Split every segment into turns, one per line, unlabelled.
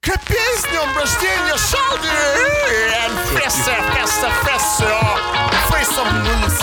Капец, с днем рождения, Шалди! Фессе, фейсом вниз.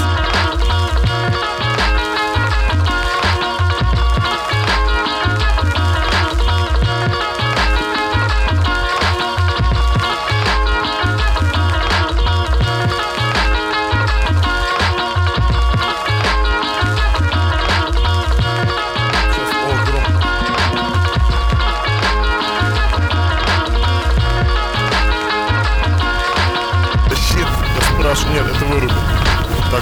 Нет, это вырубит. Так.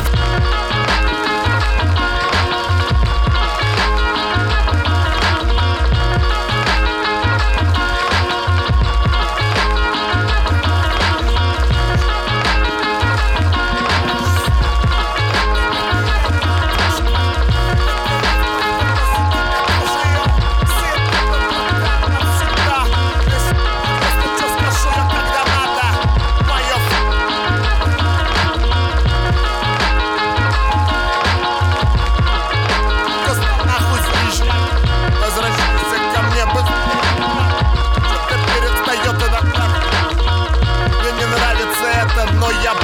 Но я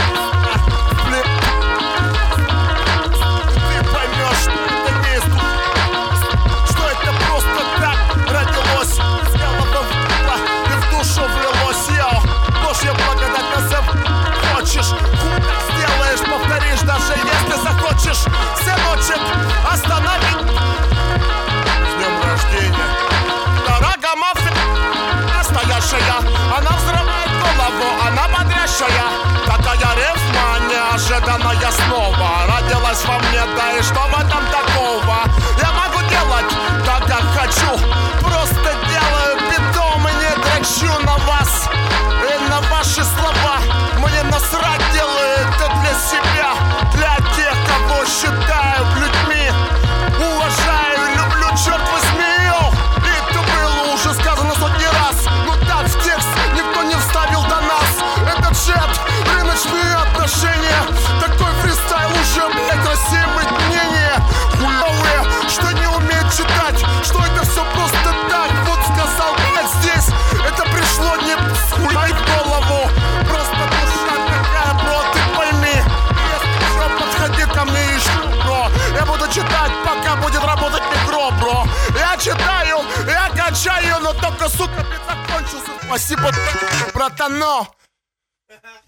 ты поймешь, что это не из души, что это просто так родилось, с головы и в душу влилось. Йоу, Божья благодать нас хочешь, хуй так сделаешь, повторишь, даже если захочешь. Сыночек, останови. С днем рождения, дорога мафия настоящая, она взрывает голову, она бодрящая. Такая рифма неожиданная снова родилась во мне, да и что в этом такого? Я могу делать так, как хочу, просто делаю битом и не дрочу на вас и на ваши слова. Мне насрать, делаю это для себя, для тех, кого считаю людьми, уважаю, люблю, черт возьми. И это было уже сказано сотни раз, но так в текст никто не вставил до нас. Этот джет, рыночные отношения, такой фристайл уже, блять, рассеивает мнение. Хуёвые, что не умеют читать, что это все просто так. Вот сказал, блять, здесь это пришло не с хуй в голову, просто душа такая, бро, ты пойми. Если что, подходи ко мне еще, бро. Я буду читать, пока будет работать микро, бро. Я читаю, я качаю, но только, сука, ты закончился. Спасибо, братано.